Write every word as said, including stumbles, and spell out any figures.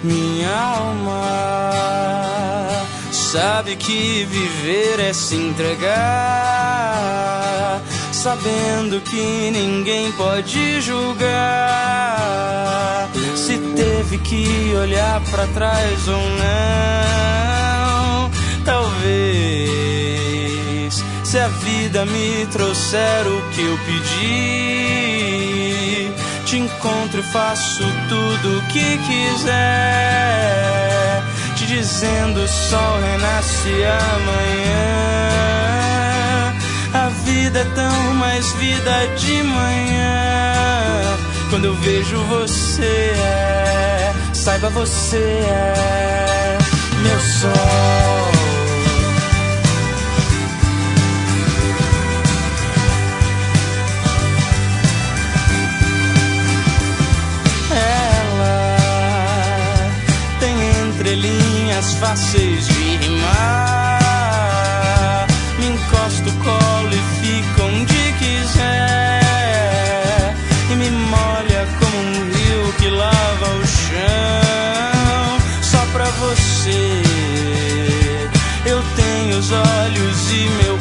minha alma sabe que viver é se entregar, sabendo que ninguém pode julgar se teve que olhar pra trás ou não. Talvez, se a vida me trouxer o que eu pedi, te encontro e faço tudo o que quiser, te dizendo o sol renasce amanhã. A vida é tão mais vida de manhã. Quando eu vejo você é, saiba você é meu sol. Linhas fáceis de rimar, me encosta o colo e fica onde quiser, e me molha como um rio que lava o chão. Só pra você eu tenho os olhos e meu